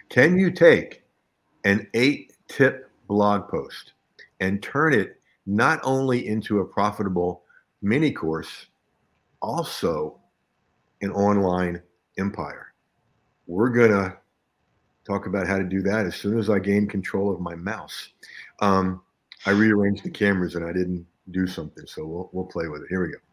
Can you take an 8-tip blog post and turn it not only into a profitable mini course, also an online empire? We're going to talk about how to do that as soon as I gain control of my mouse. I rearranged the cameras and I didn't do something, so we'll play with it. Here we go.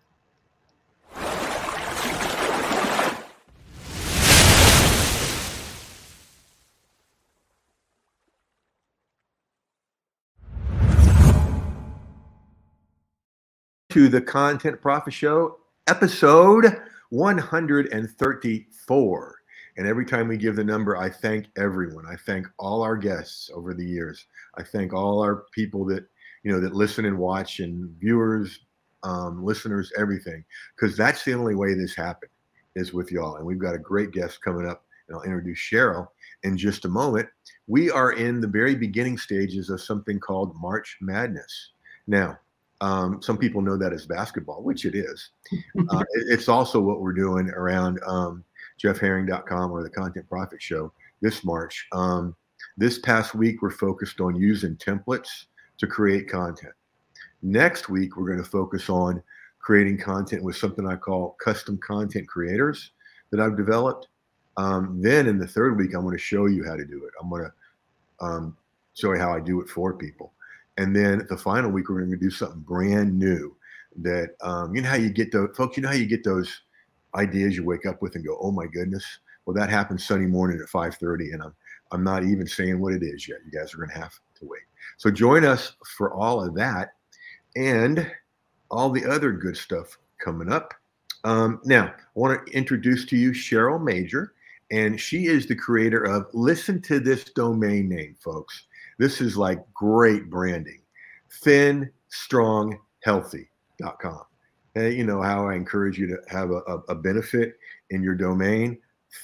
To the Content Profit Show, episode 134. And every time we give the number, I thank everyone. I thank all our guests over the years. I thank all our people that that listen and watch, and viewers, listeners, everything, because that's the only way this happened is with y'all. And we've got a great guest coming up, and I'll introduce Cheryl in just a moment. We are in the very beginning stages of something called March Madness. Now, some people know that as basketball, which it is. It's also what we're doing around jeffherring.com or the Content Profit Show this March. This past week, we're focused on using templates to create content. Next week, we're going to focus on creating content with something I call custom content creators that I've developed. Then in the third week, I'm going to show you how to do it. I'm going to show you how I do it for people. And then the final week, we're going to do something brand new that, you know how you get those, folks, you know how you get those ideas you wake up with and go, oh my goodness. Well, that happens Sunday morning at 5:30, and I'm not even saying what it is yet. You guys are going to have to wait. So join us for all of that and all the other good stuff coming up. Now, I want to introduce to you Cheryl Major, and she is the creator of, listen to this domain name, folks. This is like great branding, thinstronghealthy.com. Hey, you know how I encourage you to have a benefit in your domain,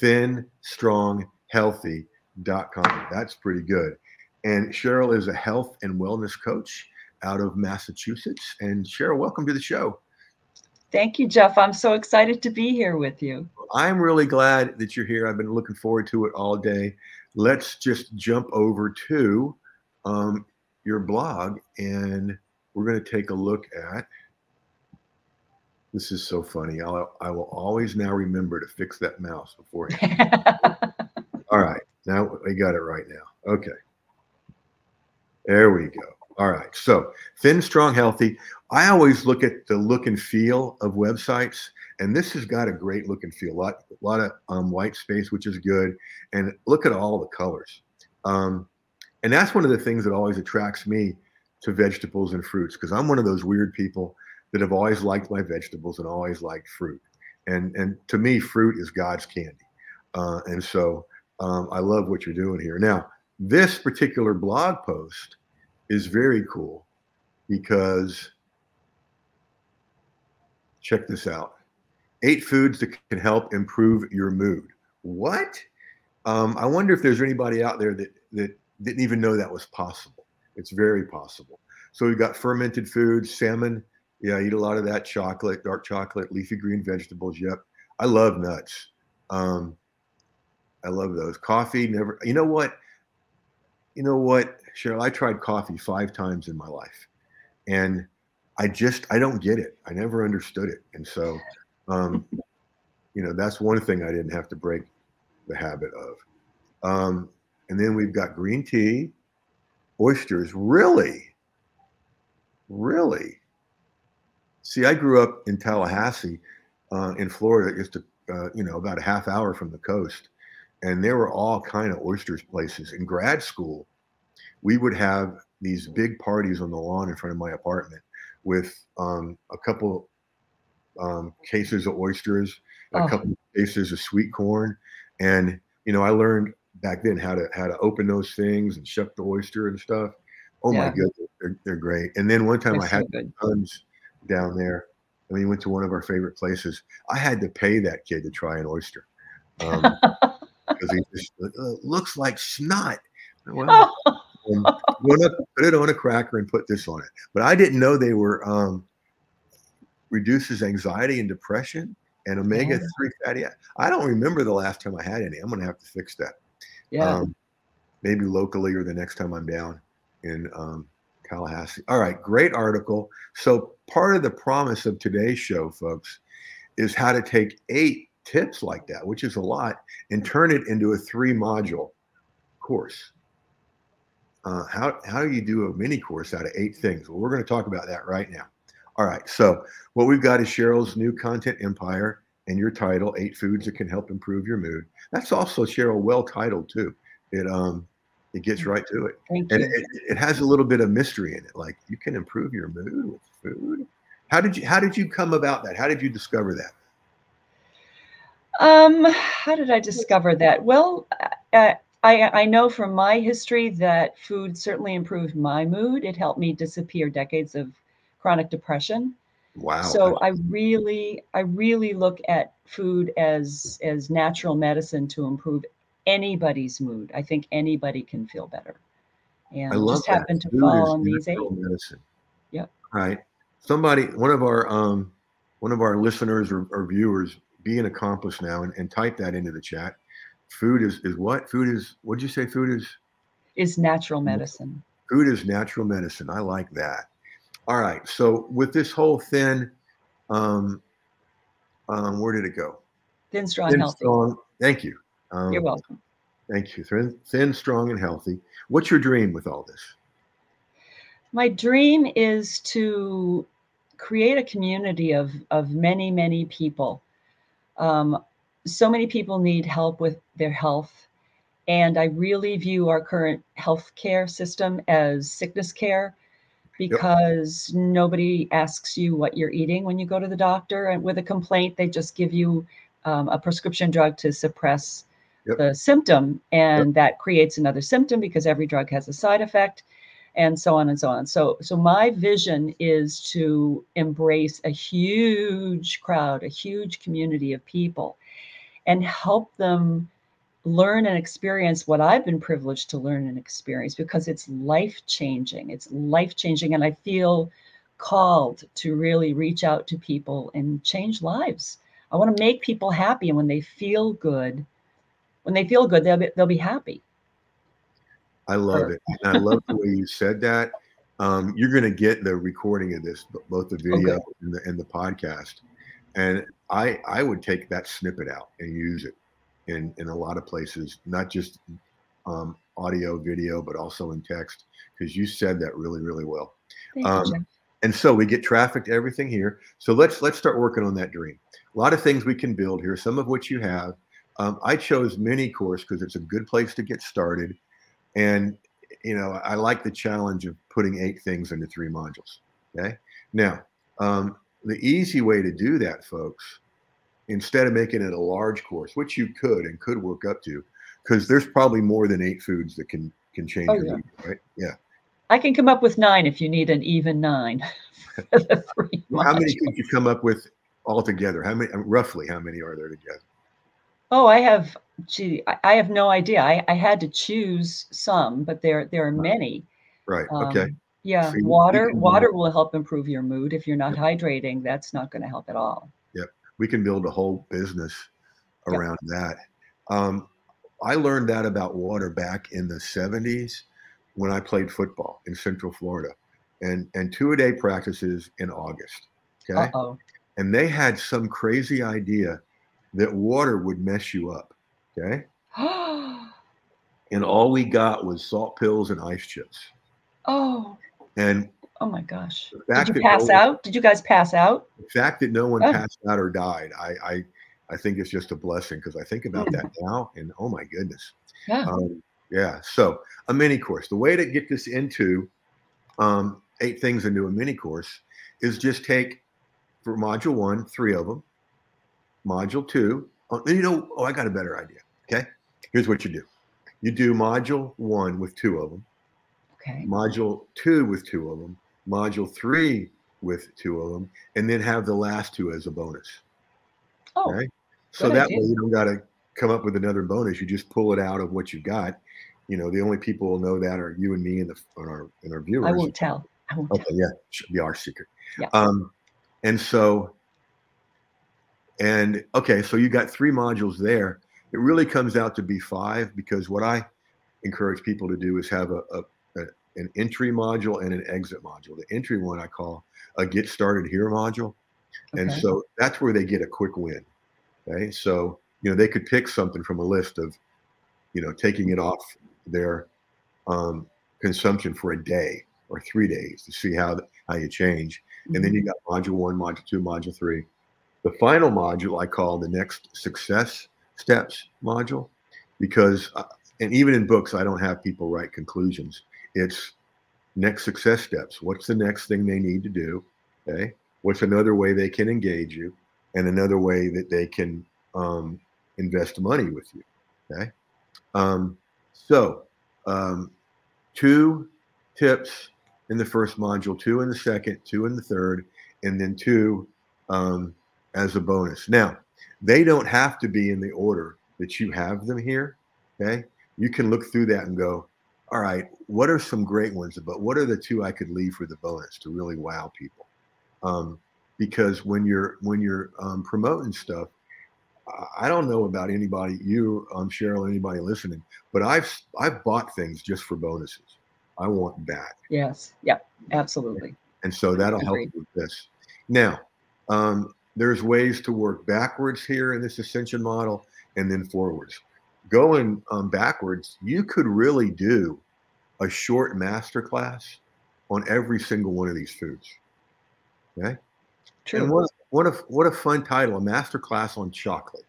thinstronghealthy.com. That's pretty good. And Cheryl is a health and wellness coach out of Massachusetts. And Cheryl, welcome to the show. Thank you, Jeff. I'm so excited to be here with you. I'm really glad that you're here. I've been looking forward to it all day. Let's just jump over to your blog, and we're going to take a look at, this is so funny. I will always now remember to fix that mouse beforehand. All right. Now we got it right now. Okay. There we go. All right. So Thin, Strong, Healthy. I always look at the look and feel of websites, and this has got a great look and feel. A lot of white space, which is good. And look at all the colors. And that's one of the things that always attracts me to vegetables and fruits, because I'm one of those weird people that have always liked my vegetables and always liked fruit. And to me, fruit is God's candy. And so I love what you're doing here. Now, this particular blog post is very cool because, check this out. 8 foods that can help improve your mood. What? I wonder if there's anybody out there that didn't even know that was possible. It's very possible. So we've got fermented foods, salmon. Yeah, I eat a lot of that, chocolate, dark chocolate, leafy green vegetables. Yep. I love nuts. I love those. Coffee, never. You know what, Cheryl? I tried coffee 5 times in my life, and I don't get it. I never understood it. And so, that's one thing I didn't have to break the habit of. And then we've got green tea, oysters. Really? See, I grew up in Tallahassee, in Florida, just about a half hour from the coast. And there were all kind of oysters places. In grad school, we would have these big parties on the lawn in front of my apartment with a couple cases of oysters, a couple of cases of sweet corn. And, I learned back then how to open those things and shuck the oyster and stuff. Oh my goodness, they're great. And then one time I had sons down there, and we went to one of our favorite places. I had to pay that kid to try an oyster. Because he just looks like snot. Well, put it on a cracker and put this on it. But I didn't know they were reduces anxiety and depression and omega-3 fatty acids. I don't remember the last time I had any. I'm going to have to fix that. Yeah. Maybe locally or the next time I'm down in Tallahassee. All right, great article. So part of the promise of today's show, folks, is how to take 8 tips like that, which is a lot, and turn it into a 3-module course. How do you do a mini course out of 8 things? Well, we're going to talk about that right now. All right, so what we've got is Cheryl's new content empire and your title, 8 Foods That Can Help Improve Your Mood. That's also, Cheryl, well titled too. It gets right to it. Thank And you. it has a little bit of mystery in it. Like, you can improve your mood with food. How did you come about that? How did you discover that? How did I discover that? Well, I know from my history that food certainly improved my mood. It helped me disappear decades of chronic depression. Wow. So I really look at food as natural medicine to improve anybody's mood. I think anybody can feel better. I And love just that. happen to Food fall is on these 8. natural medicine. Yep. Right. Somebody, one of our listeners or viewers, be an accomplice now and type that into the chat. Food is what? What'd you say? Is natural medicine. Food is natural medicine. I like that. All right. So with this whole thin, where did it go? Thin, strong, Thin, healthy. strong. Thank you. You're welcome. Thank you. Thin, strong, and healthy. What's your dream with all this? My dream is to create a community of many, many people. So many people need help with their health. And I really view our current healthcare system as sickness care because nobody asks you what you're eating when you go to the doctor. And with a complaint, they just give you a prescription drug to suppress the symptom. And that creates another symptom because every drug has a side effect, and so on and so on. So my vision is to embrace a huge crowd, a huge community of people, and help them learn and experience what I've been privileged to learn and experience, because it's life-changing. It's life-changing, and I feel called to really reach out to people and change lives. I want to make people happy, and when they feel good, they'll be happy. I love it. And I love the way you said that. You're going to get the recording of this, both the video and the podcast. And I would take that snippet out and use it in a lot of places, not just audio, video, but also in text, because you said that really, really well. Thank you, Jeff. And so we get traffic to everything here. So let's start working on that dream. A lot of things we can build here, some of which you have. I chose mini course because it's a good place to get started. And, I like the challenge of putting 8 things into 3 modules. Okay. Now, the easy way to do that, folks, instead of making it a large course, which you could work up to, because there's probably more than 8 foods that can change your mood, right? Yeah. I can come up with 9 if you need an even 9. Well, how many could you come up with altogether? Roughly how many are there together? Oh, I have no idea. I had to choose some, but there are many. Right. Okay. Yeah. So water will help improve your mood. If you're not hydrating, that's not going to help at all. Yep. We can build a whole business around that. I learned that about water back in the 70s when I played football in Central Florida, and 2-a-day practices in August. Okay. And they had some crazy idea that water would mess you up. Okay. And all we got was salt pills and ice chips. And oh my gosh. Did you pass out? Did you guys pass out? The fact that no one passed out or died, I think it's just a blessing, because I think about that now and oh my goodness. Yeah. So a mini course, the way to get this into 8 things into a mini course is just take, for module 1, 3 of them. Module 2, I got a better idea. Okay. Here's what you do. You do module 1 with 2 of them. Okay. Module 2 with 2 of them. Module 3 with 2 of them, and then have the last 2 as a bonus. Okay. So that way you don't got to come up with another bonus. You just pull it out of what you got. The only people who know that are you and me and our viewers. I won't tell. Okay. Yeah. Should be our secret. Yeah. So you got 3 modules there. It really comes out to be 5, because what I encourage people to do is have an entry module and an exit module. The entry one I call a get started here module. And Okay. so that's where they get a quick win. Okay. So, they could pick something from a list of, taking it off their um, consumption for a day or 3 days to see how you change. And then you got module 1, module 2, module 3. The final module I call the next success steps module, because and even in books I don't have people write conclusions. It's next success steps. What's the next thing they need to do? Okay. What's another way they can engage you, and another way that they can invest money with you? Okay. So 2 tips in the first module, 2 in the second, 2 in the third, and then 2 as a bonus. Now, they don't have to be in the order that you have them here. Okay. You can look through that and go, all right, what are some great ones? But what are the 2 I could leave for the bonus to really wow people? Because when you're promoting stuff, I don't know about anybody, you, Cheryl, anybody listening, but I've bought things just for bonuses. I want that. Yes. Yeah, absolutely. And so that'll help Agreed. with this. Now, there's ways to work backwards here in this ascension model, and then forwards. Going backwards, you could really do a short master class on every single one of these foods. Okay. True. And what a fun title, a master class on chocolate.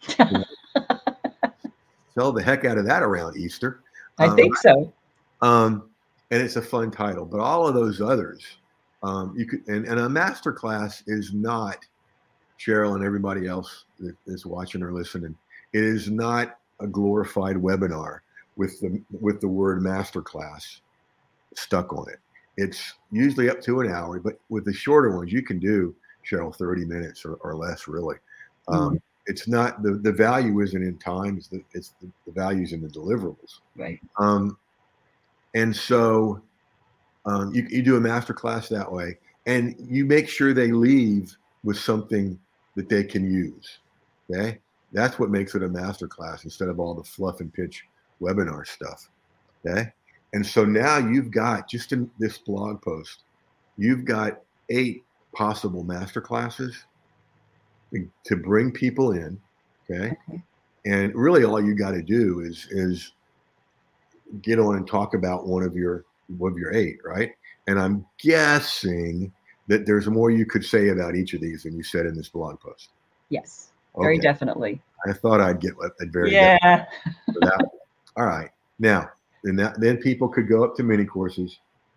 Sell the heck out of that around Easter. I think so. And it's a fun title, but all of those others, you could, and a master class is not, Cheryl and everybody else that is watching or listening, it is not a glorified webinar with the word master class stuck on it. It's usually up to an hour, but with the shorter ones, you can do, Cheryl, 30 minutes or less, really. It's not, the value isn't in time, it's the value's in the deliverables. Right. And so you do a master class that way, and you make sure they leave with something that they can use. Okay. That's what makes it a master class instead of all the fluff and pitch webinar stuff. Okay. And so now you've got, just in this blog post, you've got 8 possible master classes to bring people in. Okay. And really all you got to do is get on and talk about one of your 8, right? And I'm guessing that there's more you could say about each of these than you said in this blog post. Yes, very definitely. I thought I'd get a very yeah. for that. All right. Now, then people could go up to mini courses.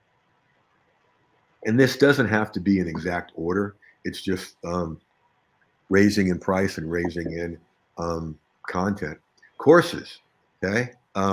And this doesn't have to be in exact order. It's just raising in price and raising in content. Courses, okay?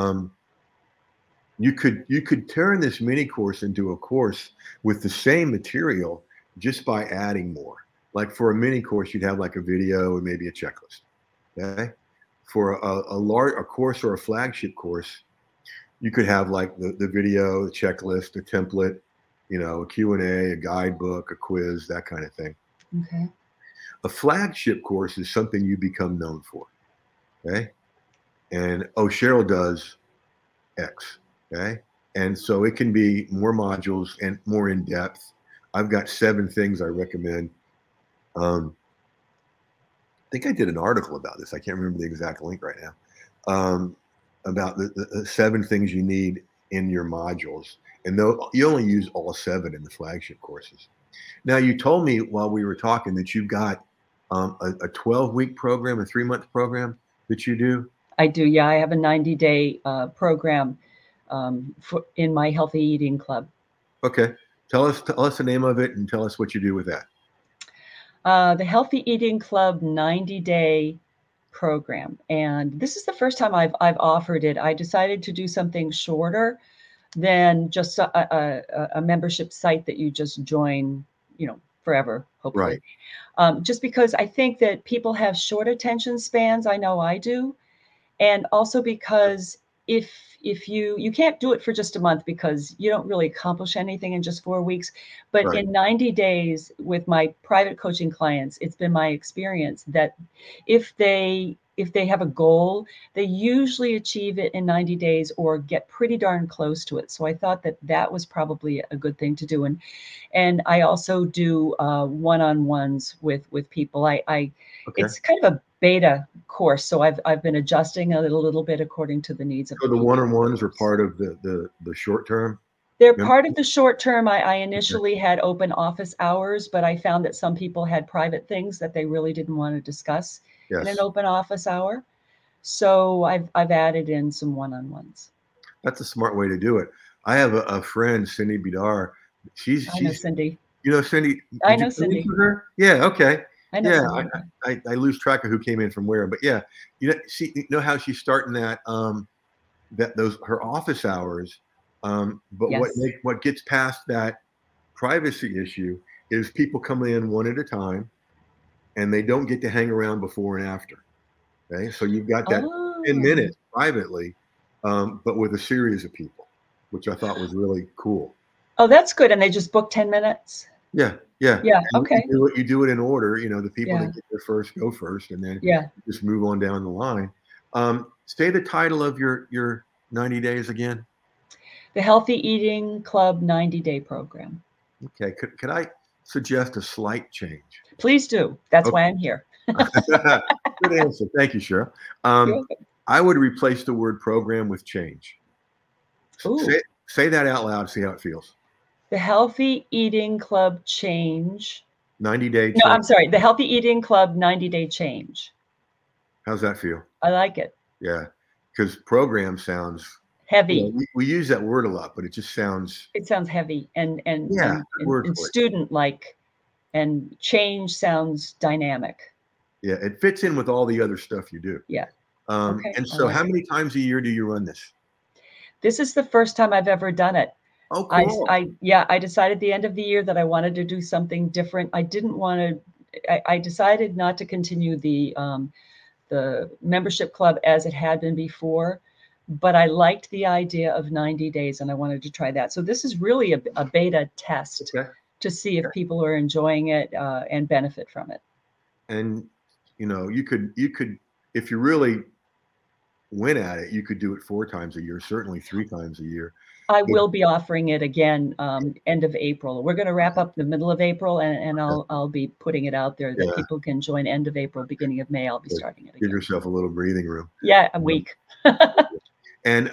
You could turn this mini course into a course with the same material just by adding more. Like for a mini course, you'd have like a video and maybe a checklist. Okay. For a course or a flagship course, you could have like the video, the checklist, a template, a Q&A, a guidebook, a quiz, that kind of thing. Okay. A flagship course is something you become known for. Okay. And Cheryl does X. Okay. And so it can be more modules and more in depth. I've got 7 things I recommend. I think I did an article about this. I can't remember the exact link right now. About the 7 things you need in your modules. And though you only use all 7 in the flagship courses. Now, you told me while we were talking that you've got a 12-week program, a 3-month program that you do. I do. Yeah, I have a 90-day program in my Healthy Eating Club. Okay. Tell us the name of it and tell us what you do with that. The Healthy Eating Club 90-day program. And this is the first time I've offered it. I decided to do something shorter than just a membership site that you just join, forever, hopefully. Right. Just because I think that people have short attention spans. I know I do. And also because if you can't do it for just a month because you don't really accomplish anything in just 4 weeks, but Right. in 90 days with my private coaching clients, it's been my experience that if they if they have a goal, they usually achieve it in 90 days or get pretty darn close to it. So I thought that that was probably a good thing to do. And I also do one-on-ones with people. Okay. It's kind of a beta course, so I've been adjusting it a little bit according to the needs of So the the people. one-on-ones are part of the short term. They're Remember? part of the short term. I Okay. initially had open office hours, but I found that some people had private things that they really didn't want to discuss in an Yes, open office hour. So I've added in some one-on-ones. that's a smart way to do it. I have a friend, Cindy Bidar. I know She's Cindy. Cindy. I Did you know come in Cindy. for her? Yeah. Okay. I know Yeah. Cindy. I lose track of who came in from where, but yeah, you know how she's starting that those her office hours. But Yes. what gets past that privacy issue is people come in one at a time, and they don't get to hang around before and after. Okay, so you've got that 10 Oh. minutes privately, but with a series of people, which I thought was really cool. Oh, that's good. And they just book 10 minutes? Yeah, yeah. Yeah. And Okay. you do it in order. The people Yeah. that get there first go first, and then Yeah. just move on down the line. Say the title of your 90 days again. The Healthy Eating Club 90-day program. Okay, could I suggest a slight change? Please do. That's Okay. why I'm here. Good answer. Thank you, Cheryl. You're Um, welcome. I would replace the word program with change. Ooh. Say that out loud. See how it feels. The Healthy Eating Club change. 90-day No, change. I'm sorry. The Healthy Eating Club 90-day change. How's that feel? I like it. Yeah, because program sounds. Heavy. We use that word a lot, but it just sounds. It sounds heavy Yeah, good word and for it. student-like, and change sounds dynamic. Yeah, it fits in with all the other stuff you do. Yeah. Okay. And I so, like how it. many times a year do you run this? This is the first time I've ever done it. Oh, cool. I decided at the end of the year that I wanted to do something different. I didn't want to. I decided not to continue the membership club as it had been before, but I liked the idea of 90 days and I wanted to try that. So this is really a beta test Okay. to see if people are enjoying it and benefit from it. And you could if you really went at it, you could do it 4 times a year, certainly 3 times a year. I But will be offering it again end of April. We're going to wrap up the middle of April, and I'll be putting it out there that yeah, people can join end of April, beginning of May. I'll be starting it give again. yourself a little breathing room. Yeah, a week. And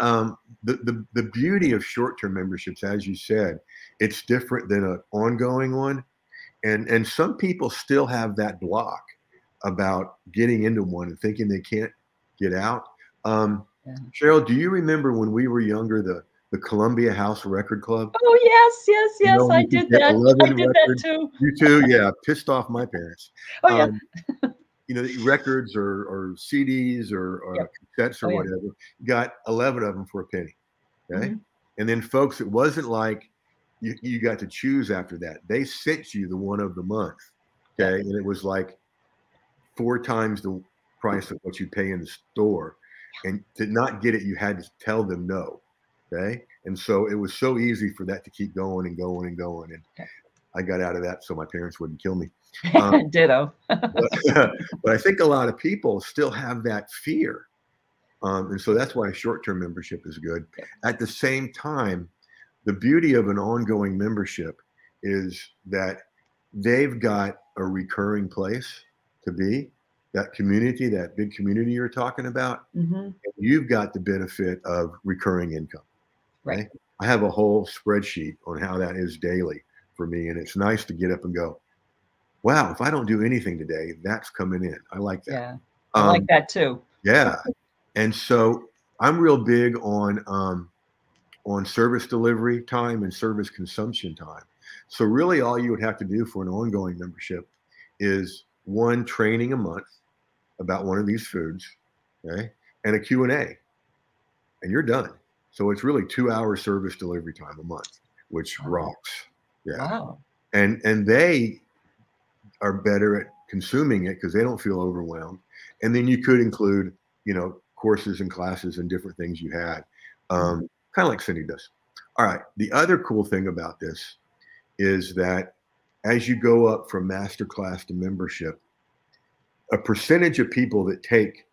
the beauty of short-term memberships, as you said, it's different than an ongoing one. And some people still have that block about getting into one and thinking they can't get out. Yeah. Cheryl, do you remember when we were younger, the Columbia House Record Club? Oh yes, I You could did get that. I 11 did that records. too. You too? Yeah, pissed off my parents. Oh yeah. Um, records or CDs or Yep. cassettes Oh or yeah. whatever. Got 11 of them for a penny. Okay. Mhm. And then, folks, it wasn't like you got to choose after that. They sent you the one of the month. Okay. Yep. And it was like 4 times the price of what you pay in the store. And to not get it, you had to tell them no. Okay. And so it was so easy for that to keep going and going and going. And Okay. I got out of that so my parents wouldn't kill me. Ditto. But I think a lot of people still have that fear. And so that's why a short-term membership is good. Yep. At the same time, the beauty of an ongoing membership is that they've got a recurring place to be, that community, that big community you're talking about. Mm-hmm. You've got the benefit of recurring income. Right. Okay? I have a whole spreadsheet on how that is daily for me. And it's nice to get up and go, wow, if I don't do anything today, that's coming in. I like that. Yeah. I like that too. Yeah. And so I'm real big on service delivery time and service consumption time. So really all you would have to do for an ongoing membership is one training a month about one of these foods, okay, and a Q&A, and you're done. So it's really 2 hour service delivery time a month, which rocks. Yeah. Wow. And they are better at consuming it because they don't feel overwhelmed. And then you could include, courses and classes and different things you had, kind of like Cindy does. All right. The other cool thing about this is that as you go up from masterclass to membership, a percentage of people that take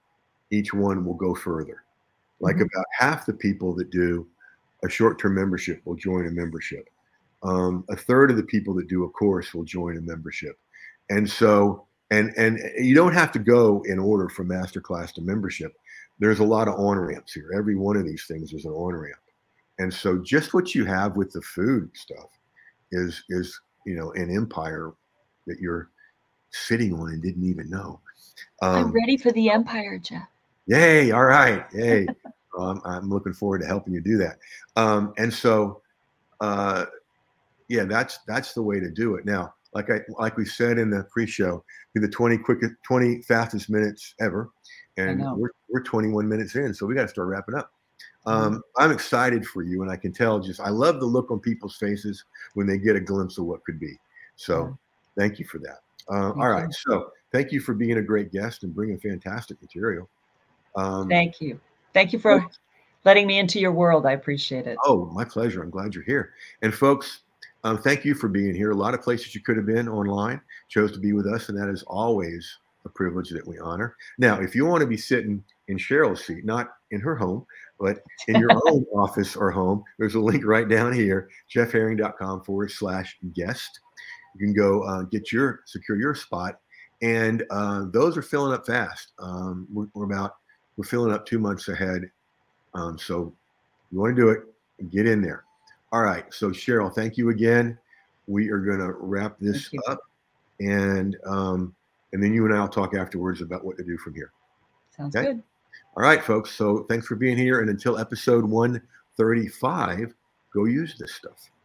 each one will go further. Like Mhm. about half the people that do a short-term membership will join a membership. A third of the people that do a course will join a membership. And so, and you don't have to go in order from masterclass to membership. There's a lot of on ramps here. Every one of these things is an on ramp. And so just what you have with the food stuff is an empire that you're sitting on and didn't even know. I'm Um, ready for the empire, Jeff. Yay! All right, yay! I'm looking forward to helping you do that. And so, uh, yeah, that's the way to do it. Now, like we said in the pre-show, be the 20 fastest minutes ever, I and know. we're 21 minutes in, so we got to start wrapping up. Mhm. I'm excited for you, and I can tell. I love the look on people's faces when they get a glimpse of what could be. Yeah, So, thank you for that. All thank right, you. so thank you for being a great guest and bringing fantastic material. Um, Thank you. Thank you for letting me into your world. I appreciate it. Oh, my pleasure. I'm glad you're here. And folks, thank you for being here. A lot of places you could have been online, chose to be with us, and that is always a privilege that we honor. Now, if you want to be sitting in Cheryl's seat, not in her home, but in your own office or home, there's a link right down here, jeffherring.com/guest. You can go secure your spot. And those are filling up fast. We're filling up 2 months ahead. So you want to do it, get in there. All right. So Cheryl, thank you again. We are going to wrap Thank this you. up, and then you and I will talk afterwards about what to do from here. Sounds Okay. good. All right, folks. So thanks for being here, and until episode 135, go use this stuff.